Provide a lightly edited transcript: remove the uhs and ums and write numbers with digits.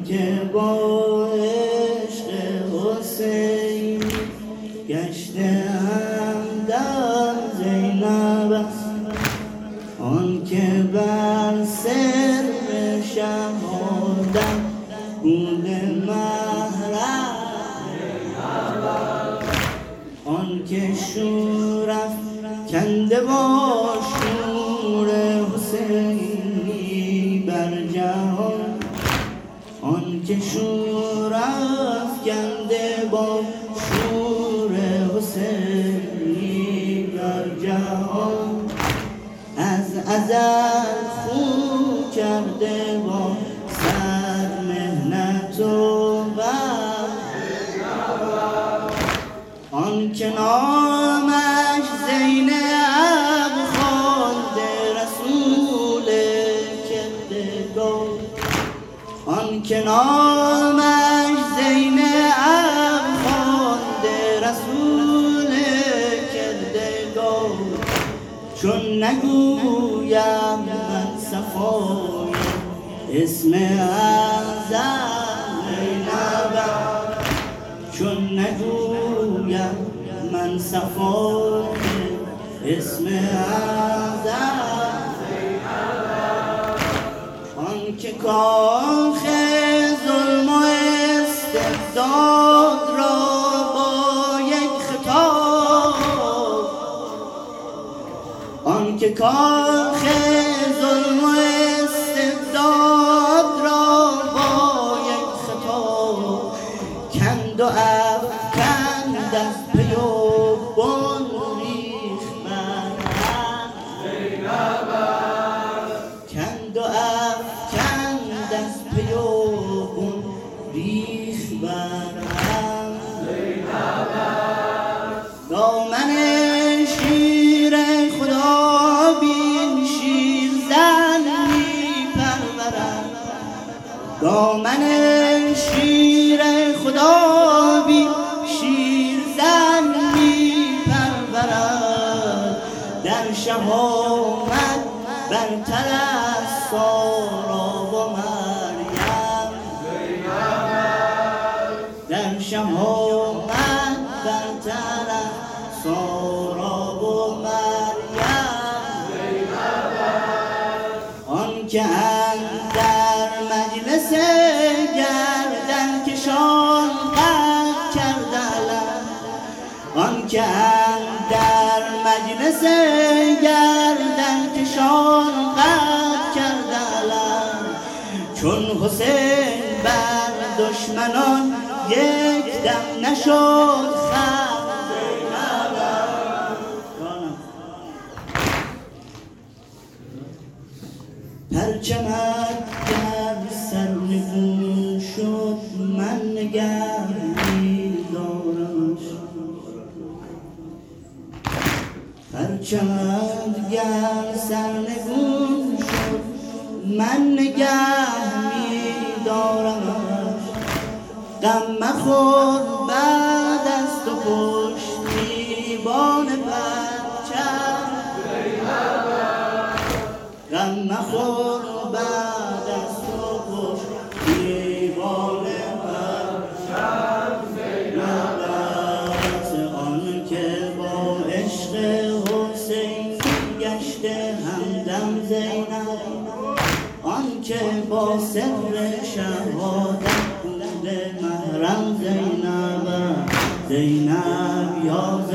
که با عشق حسین گشته همدم زینب است، آن که بر سر شهادت بود محرم، آن که شور افکنده با شور حسینی بر جهان، آن که شور افکنده با شور حسینی بر جهان، از ازل خو کرده با صد مهنت و غم، آن که نامش زینب خوانده رسول کردگار، آن که نامش زینب خوانده رسول کردگار، چون نگویم من صفای اسم اعظم زینبم، چون نگویم من صفای اسم اعظم زینبم، آن که کاخ ظلم و استبداد را با یک خطاب، آن که کاخ ظلم و استبداد را با یک خطاب کند و افکند از پی و بن ریخت بر هم، کند و افکند از پی و بن ریخت بر هم، دامن شیر خدا بین شیر زن می‌پرورد، دامن شیر خدا بین شیر زن می‌پرورد، در شهامت برتر از سارا و مریم، در شهامت برتر از سارا و مریم، آن که اندر مجلس گردن کشان قد کرده علم، آن که اندر مجلس گردن کشان قد کرده علم، چون حسین بر دشمنان یک دم نشد خم، پرچمت در سرنگون شد من نگه می‌دارمش، پرچمت گر سرنگون شد من نگه می‌دارمش، غم مخور بعد از تو پشتیبان پرچم، غم مخور بعد از تو پشتیبان پرچم زینب است، آن که با عشق حسین گشته همدم زینب، آن که با سر شهادت بوده محرم زینب، زینب یا